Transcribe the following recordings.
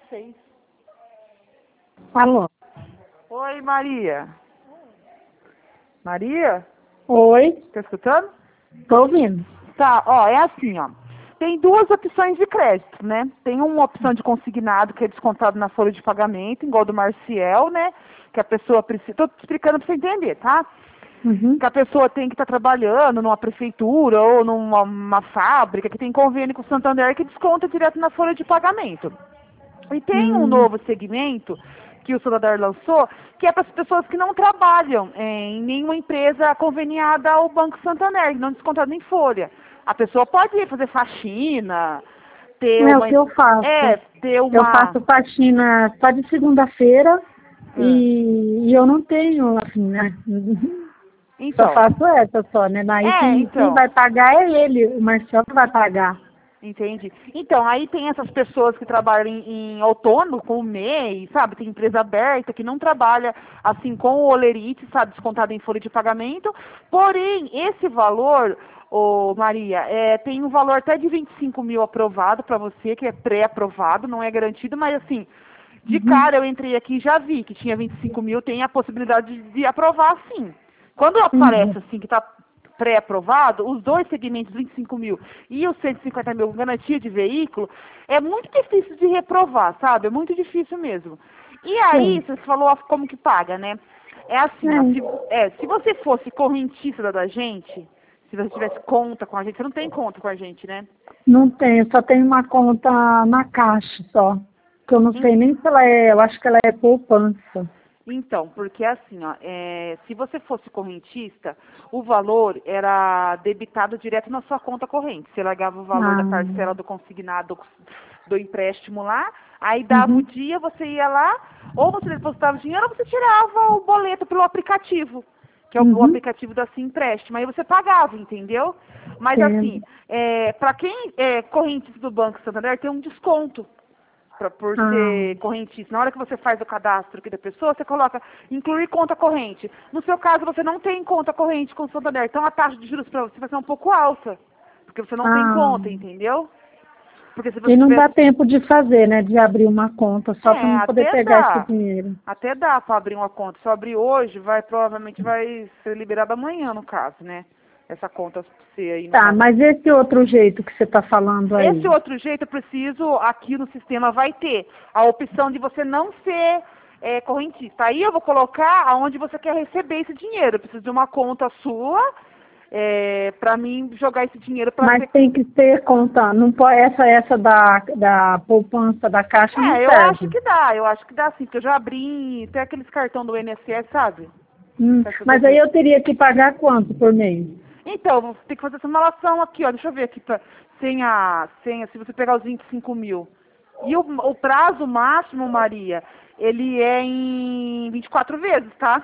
6. Alô? Oi, Maria. Maria? Oi? Tá escutando? Tô ouvindo. Tá, ó, é assim, ó. Tem duas opções de crédito, né? Tem uma opção de consignado, que é descontado na folha de pagamento, igual do Marciel, né? Que a pessoa precisa... Tô te explicando pra você entender, tá? Uhum. Que a pessoa tem que estar trabalhando numa prefeitura ou numa fábrica que tem convênio com o Santander que desconta direto na folha de pagamento. E tem um novo segmento que o Santander lançou, que é para as pessoas que não trabalham em nenhuma empresa conveniada ao Banco Santander, que não descontado em folha. A pessoa pode ir fazer faxina, ter É o uma... que eu faço. ter Eu uma... faço faxina só de segunda-feira e eu não tenho, assim, né? Só Então, faço essa só, né? Daí quem então... vai pagar é ele, o Marcelo que vai pagar. Entendi. Então, aí tem essas pessoas que trabalham em autônomo, com o MEI, sabe? Tem empresa aberta que não trabalha assim com o Olerite, sabe? Descontado em folha de pagamento. Porém, esse valor, ô Maria, tem um valor até de 25 mil aprovado para você, que é pré-aprovado, não é garantido, mas assim, de cara eu entrei aqui e já vi que tinha 25 mil, tem a possibilidade de aprovar sim. Quando aparece assim que está pré-aprovado, os dois segmentos, 25 mil e os 150 mil garantia de veículo, é muito difícil de reprovar, sabe? É muito difícil mesmo. E aí, você falou como que paga, né? É assim, ó, se você fosse correntista da gente, se você tivesse conta com a gente, você não tem conta com a gente, né? Não tenho, só tenho uma conta na Caixa só. Que eu não sei nem se ela é, eu acho que ela é poupança. Então, porque assim, ó, se você fosse correntista, o valor era debitado direto na sua conta corrente. Você largava o valor da parcela do consignado do empréstimo lá, aí dava o dia, você ia lá, ou você depositava o dinheiro, ou você tirava o boleto pelo aplicativo, que é o aplicativo da Sim Empréstimo. Aí você pagava, entendeu? Mas assim, para quem é correntista do Banco Santander, tem um desconto por ser correntista. Na hora que você faz o cadastro aqui da pessoa, você coloca incluir conta corrente. No seu caso, você não tem conta corrente com o Santander, então a taxa de juros para você vai ser um pouco alta, porque você não tem conta, entendeu? Porque se você E não dá tivesse... tempo de fazer, né? De abrir uma conta só para não poder pegar esse dinheiro. Até dá para abrir uma conta. Se eu abrir hoje, provavelmente vai ser liberado amanhã, no caso, né? Essa conta pra você aí, no Tá, caso. mas esse outro jeito que você está falando aí? Esse outro jeito, eu preciso, aqui no sistema vai ter a opção de você não ser correntista. Aí eu vou colocar aonde você quer receber esse dinheiro. Eu preciso de uma conta sua para mim jogar esse dinheiro para Mas tem que ter conta, não pode, essa da poupança da Caixa não eu serve. acho que dá sim, porque eu já abri até aqueles cartão do INSS, sabe? Mas aí eu teria que pagar quanto por mês? Então, vou ter que fazer essa simulação aqui, ó. Deixa eu ver aqui, se você pegar os 25 mil. E o prazo máximo, Maria, ele é em 24 vezes, tá?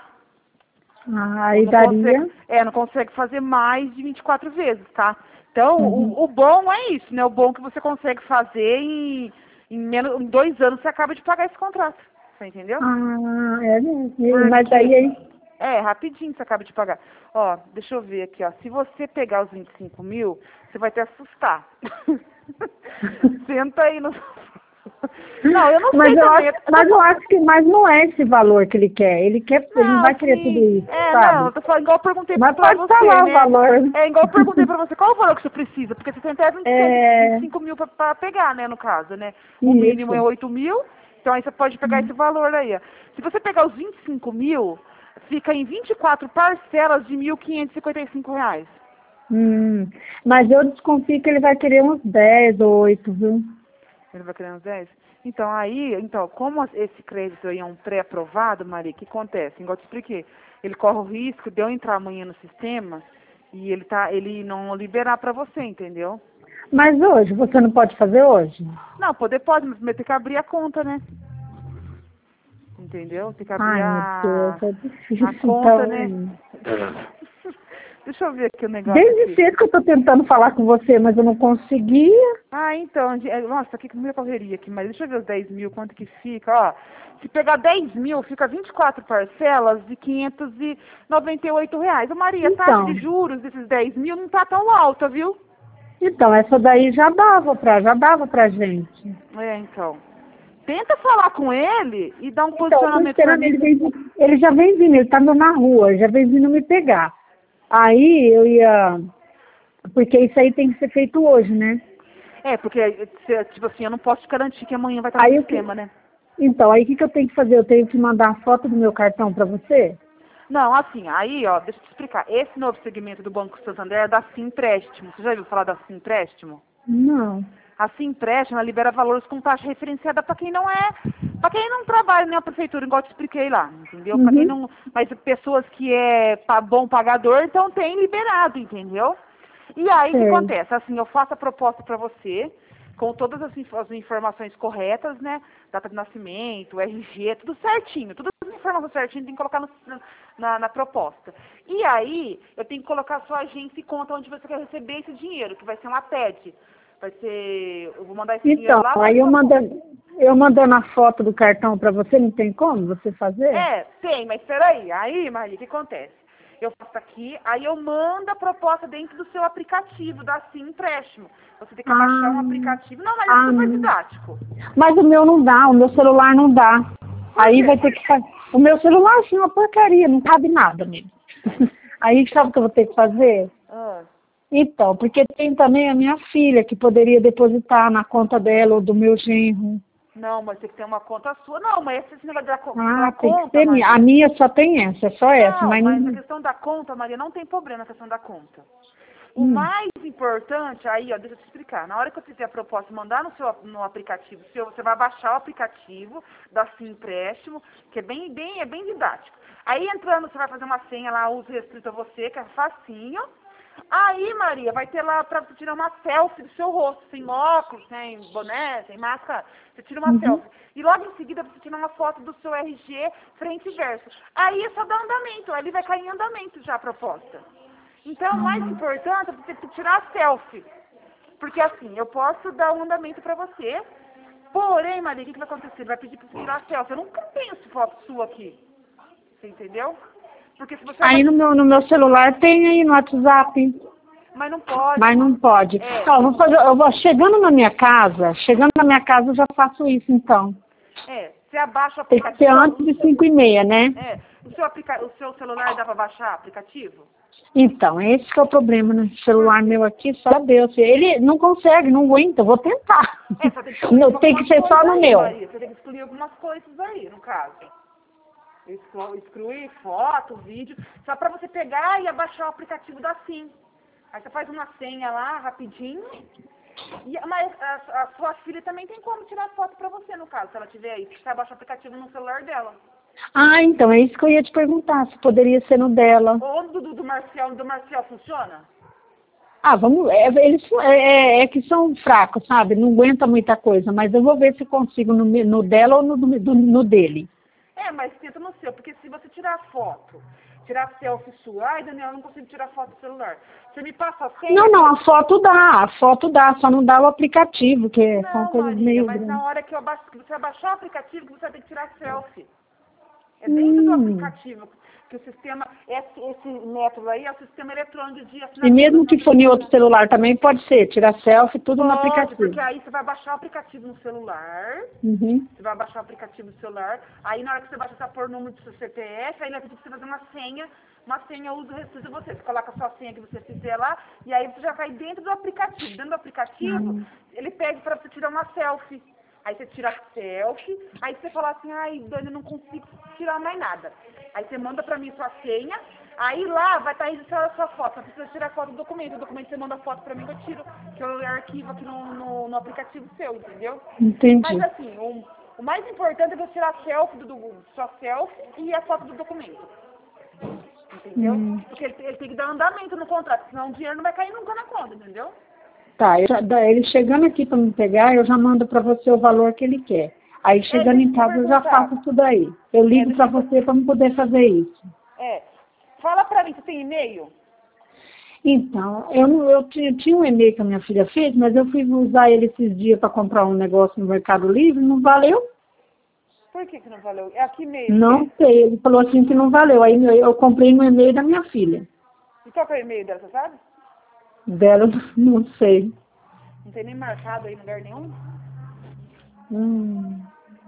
Aí daria... Não consegue fazer mais de 24 vezes, tá? Então, o bom é isso, né? O bom é que você consegue fazer em 2 anos você acaba de pagar esse contrato. Você entendeu? É mesmo. Mas aí... Rapidinho você acaba de pagar. Ó, deixa eu ver aqui, ó. Se você pegar os 25 mil, você vai até assustar. Senta aí no... Não, eu não sei também. Mas eu acho que não é esse valor que ele quer. Ele não vai querer tudo isso, sabe? Não, eu tô falando igual eu perguntei mas pra pode você, falar né? o valor. Igual eu perguntei pra você, qual o valor que você precisa? Porque você tem até 25 mil pra pegar, né, no caso, né? O mínimo é 8 mil, então aí você pode pegar esse valor aí, ó. Se você pegar os 25 mil, fica em 24 parcelas de R$ 1.555. Mas eu desconfio que ele vai querer uns 10 ou 8, viu? Ele vai querer uns 10? Então, como esse crédito aí é um pré-aprovado, Maria, o que acontece? Igual eu te expliquei, ele corre o risco de eu entrar amanhã no sistema e ele não liberar para você, entendeu? Mas hoje, você não pode fazer hoje? Não, poder pode, mas primeiro tem que abrir a conta, né? Entendeu? Tem que abrir Ai, meu Deus, é difícil, a conta, né? então. Deixa eu ver aqui o negócio Desde aqui. cedo que eu tô tentando falar com você, mas eu não conseguia. Então, nossa, que muita correria aqui, mas deixa eu ver os 10 mil, quanto que fica, ó. Se pegar 10 mil, fica 24 parcelas de R$ 598. Ô Maria, a taxa de juros desses 10 mil não tá tão alta, viu? Então, essa daí já dava pra gente. Então. Tenta falar com ele e dar um Então, posicionamento pra mim. ele já vem vindo, ele tá andando na rua, já vem vindo me pegar. Aí eu ia... Porque isso aí tem que ser feito hoje, né? Porque, tipo assim, eu não posso te garantir que amanhã vai estar Aí no eu sistema, né? Então, aí o que eu tenho que fazer? Eu tenho que mandar a foto do meu cartão para você? Não, assim, aí, ó, deixa eu te explicar. Esse novo segmento do Banco Santander é da Simpréstimo. Você já ouviu falar da Simpréstimo? Não. A Simpréstimo, ela libera valores com taxa referenciada para quem não é, para quem não trabalha na prefeitura, igual eu te expliquei lá, entendeu? Para quem Uhum. não, mas pessoas que é bom pagador, então tem liberado, entendeu? E aí o que Sei. acontece? Assim, eu faço a proposta para você, com todas as informações corretas, né? Data de nascimento, RG, tudo certinho, todas as informações certinho tem que colocar na proposta. E aí, eu tenho que colocar a sua agência e conta onde você quer receber esse dinheiro, que vai ser uma TED. Vai ser, eu vou mandar esse dinheiro Então, lá aí para sua conta. eu mandando a foto do cartão para você, não tem como você fazer? Tem, mas peraí. Aí, Maria, o que acontece? Eu faço aqui, aí eu mando a proposta dentro do seu aplicativo, da Sim Empréstimo. Você tem que baixar um Ah, aplicativo. Não, mas é ah, super didático. mas o meu não dá, o meu celular não dá. Por Aí vai quê? ter que fazer. O meu celular, assim, é uma porcaria, não cabe nada nele. Aí sabe o que eu vou ter que fazer? Ah, Então, porque tem também a minha filha que poderia depositar na conta dela ou do meu genro. não, mas tem que ter uma conta sua. Não, mas esse negócio da Ah, tem que conta, ser minha. A Maria. minha só tem essa, é só essa, Não, mas mas a não. questão da conta, Maria, não tem problema a questão da conta. O Hum. mais importante, aí, ó, deixa eu te explicar. Na hora que eu fizer a proposta e mandar no aplicativo seu, você vai baixar o aplicativo da Sim Empréstimo, que é bem didático. Aí entrando, você vai fazer uma senha lá, uso restrito a você, que é facinho. Aí, Maria, vai ter lá pra você tirar uma selfie do seu rosto, sem óculos, sem boné, sem máscara. Você tira uma Uhum. selfie. E logo em seguida você tira uma foto do seu RG frente e verso. Aí é só dar andamento, aí ele vai cair em andamento já a proposta. Então, o mais importante é você ter que tirar a selfie. Porque assim, eu posso dar um andamento pra você, porém, Maria, o que vai acontecer? Ele vai pedir pra você tirar a selfie. Eu nunca penso foto sua aqui. Você entendeu? Porque se você Aí no meu celular tem aí no WhatsApp, mas não pode. mas não pode. É, Então, eu vou chegando na minha casa eu já faço isso então. você abaixa o Tem que ser aplicativo. antes de 5:30, né? O seu celular dá pra baixar aplicativo? Então, esse que é o problema, né? O celular meu aqui, só Deus. Ele não consegue, não aguenta, eu vou tentar. Você tem que excluir Não, tem que algumas ser só coisas no aí, meu. Maria. Você tem que excluir algumas coisas aí, no caso. Excluir foto, vídeo, só pra você pegar e abaixar o aplicativo da Sim. Aí você faz uma senha lá, rapidinho. Mas a sua filha também tem como tirar foto pra você, no caso, se ela tiver aí. Você abaixa o aplicativo no celular dela. Ah, então, é isso que eu ia te perguntar, se poderia ser no dela. Ou do Marcial funciona? Ah, vamos, é que são fracos, sabe? Não aguenta muita coisa, mas eu vou ver se consigo no dela ou no dele. Mas tenta no seu, porque se você tirar foto, tirar selfie sua, ai, Daniel, eu não consigo tirar foto do celular. Você me passa a senha? Não, a foto dá, só não dá o aplicativo, que são Não, coisas Maria, meio mas na grandes. hora que você abaixar o aplicativo, que você vai ter que tirar selfie. É dentro do aplicativo que o sistema, esse método aí é o sistema eletrônico de E assinatura. mesmo que for em outro celular também pode ser, tirar selfie, tudo no Pode, porque aplicativo. aí você vai baixar o aplicativo no celular, Uhum. você vai baixar o aplicativo no celular, aí na hora que você baixa, você vai pôr o número do seu CPF, aí ele vai pedir pra você fazer uma senha uso restrito você. Você coloca a sua senha que você fizer lá, e aí você já vai dentro do aplicativo. Dentro do aplicativo, ele pede pra você tirar uma selfie. Aí você tira a selfie, aí você fala assim, ai, Dani, eu não consigo tirar mais nada. Aí você manda pra mim sua senha, aí lá vai estar registrada a sua foto. Só precisa tirar foto do documento. O documento você manda foto pra mim que eu tiro, que eu arquivo aqui no aplicativo seu, entendeu? Entendi. Mas assim, o mais importante é você tirar a selfie sua selfie e a foto do documento. Entendeu? Porque ele tem que dar andamento no contrato, senão o dinheiro não vai cair nunca na conta, entendeu? Tá, ele chegando aqui para me pegar, eu já mando para você o valor que ele quer. Aí chegando Deixa em eu te casa eu já perguntar. faço tudo aí. Eu ligo Deixa para eu você para me poder fazer isso. Fala pra mim, você tem e-mail? Então, eu tinha um e-mail que a minha filha fez, mas eu fui usar ele esses dias para comprar um negócio no Mercado Livre, não valeu? Por que não valeu? É aqui e-mail que Não é? sei, ele falou assim que não valeu. Aí eu comprei no e-mail da minha filha. E qual que é o e-mail dela, você sabe? Dela, não sei. Não tem nem marcado aí em lugar nenhum? Hum.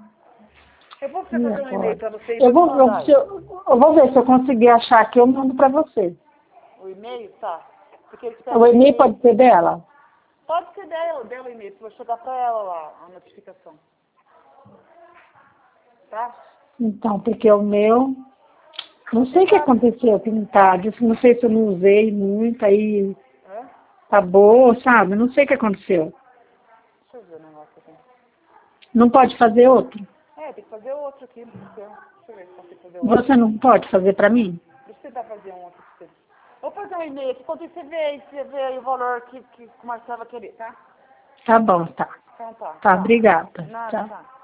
Eu vou fazer um e-mail para você e eu vou, mandar. eu vou ver se eu conseguir achar aqui, eu mando para você. O e-mail? Tá. Porque O e-mail pode ser dela? Pode ser dela o e-mail, vou chegar para ela lá, a notificação. Tá? Então, porque o meu... Não sei o que aconteceu, pintado. Não sei se eu não usei muito, aí É? acabou, sabe? Não sei o que aconteceu. Deixa eu ver o negócio aqui. Não pode fazer outro? Tem que fazer outro aqui. Deixa eu ver se consigo fazer outro. Você não pode fazer para mim? Deixa eu tentar fazer um outro pra você. Vou fazer um e-mail aqui, quando você vê aí o valor que o Marcelo vai querer, tá? Tá bom, tá. Então tá. Tá, Tchau. obrigada. Nada, Tchau. tchau.